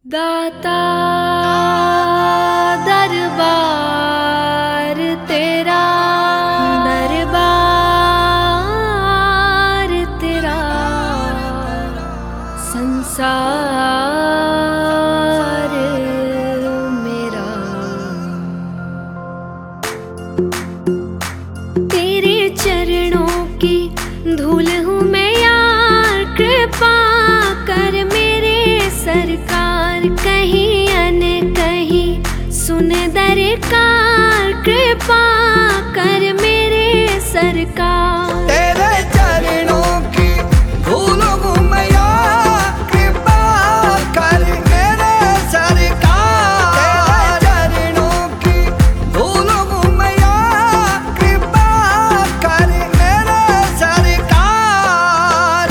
दाता दरबार तेरा, दरबार तेरा, संसार मेरा। तेरे चरणों की धूल हूँ मैं यार, कृपा कर मेरे सरकार, कहीं अन कहीं सुन दरकार, कृपा कर मेरे सरकार। तेरे चरणों की धूल हूँ मैं यार, कृपा कर मेरे सरकार। तेरे चरणों की धूल हूँ मैं यार, कृपा कर मेरे सरकार।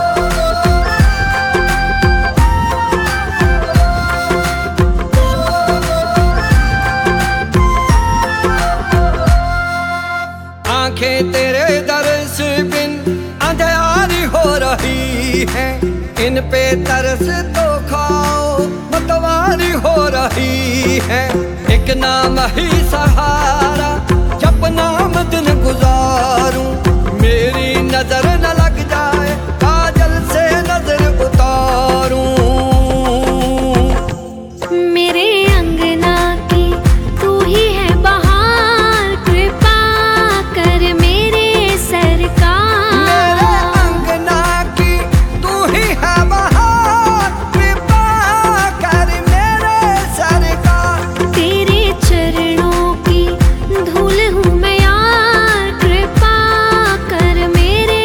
आंखें तेरे दर्श बिन अंधियारी हो रही है, इन पे तरस तो खाओ मतवारी हो रही है। एक नाम ही सहारा जब नाम दिन गुजारूं, मेरी नजर न लग जाए काजल से नजर उतारूं। मेरे अंगना की तू ही है बहार, कृपा कर मेरे सरकार। मेरे अंगना की तू ही है बहार, कृपा कर मेरे सरकार। तेरे चरणों की धूल हूँ मैं यार, कृपा कर मेरे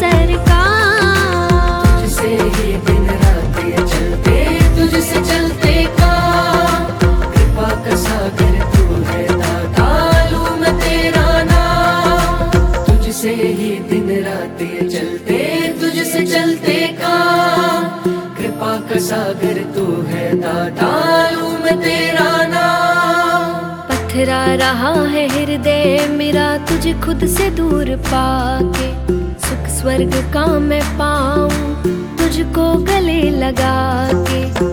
सरकार। तुझसे ही दिन रात ये चलते, तुझसे चलते काम, कृपा का सागर तू है दाता, लूं मैं तेरा नाम। तुझसे ही दिन रात ये चलते, तुझसे चलते काम, कृपा का सागर तू है दाता, लूं मैं तेरा नाम। पथरा रहा है हृदय मेरा तुझे खुद से दूर पाके, सुख स्वर्ग का मैं पाऊं तुझको गले लगा के।